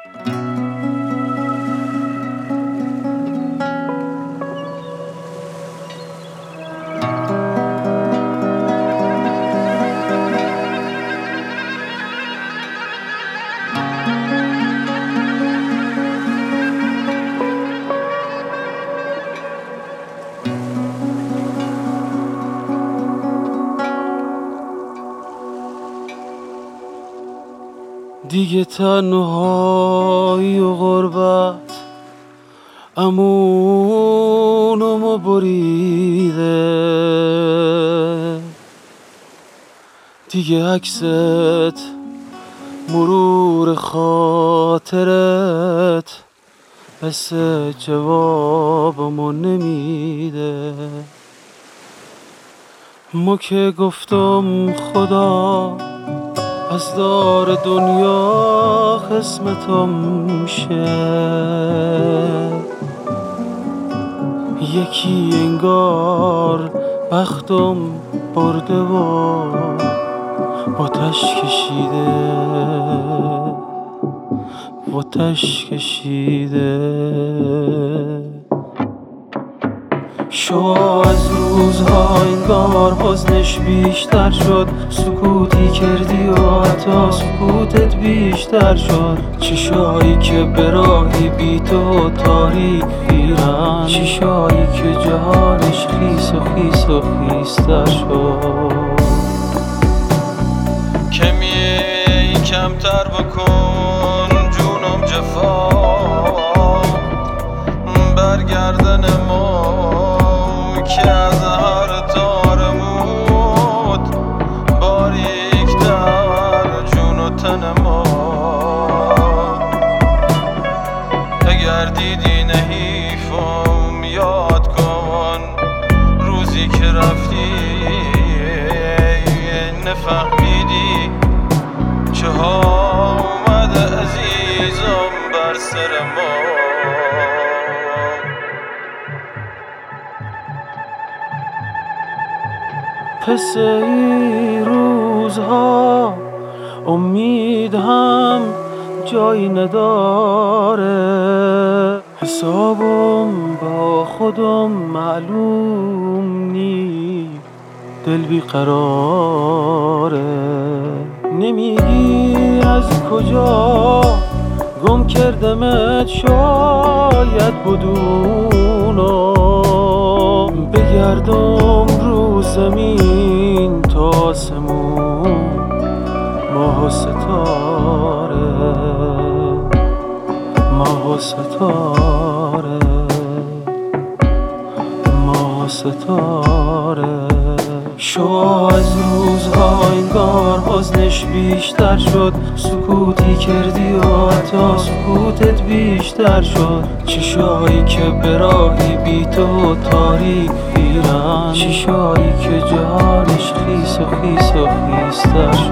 دیگه تنهایی و غربت امونمو بریده، دیگه عکست مرور خاطرت مثل جوابمو نمیده. ما که گفتم خدا از دار دنیا قسمتم شه، یکی انگار بختم برده و آتش کشیده. شو از روزها انگار حزنش بیشتر شد، سکوتی کردی و حتی سکوتت بیشتر شد. چشایی که به راهی بی تو تاریک خیرن، چشایی که جهانش خیس و خیس و خیستر شد. کمی کمتر بکن جونم جفا، برگردن ما که از هر تارمود باریک در جون و تن ما. اگر دیدی نحیفم یاد کن روزی که رفتی، نفهمیدی چه ها اومده عزیزم بر سر ما. پس این روزها امید هم جایی نداره، حسابم با خودم معلوم نی، دل بیقراره. نمیگی از کجا گم کردمت، شاید بدونم بگردم رو زمین تا آسمون ماه و ستاره، ماه و ستاره، ماه و ستاره. شو از روزها انگار حزنش بیشتر شد، سکوتی کردی و حتی سکوتت بیشتر شد. چشایی که به راهی بی تو تاریک خیرن، چشایی که جهانش خیس و خیس و خیستر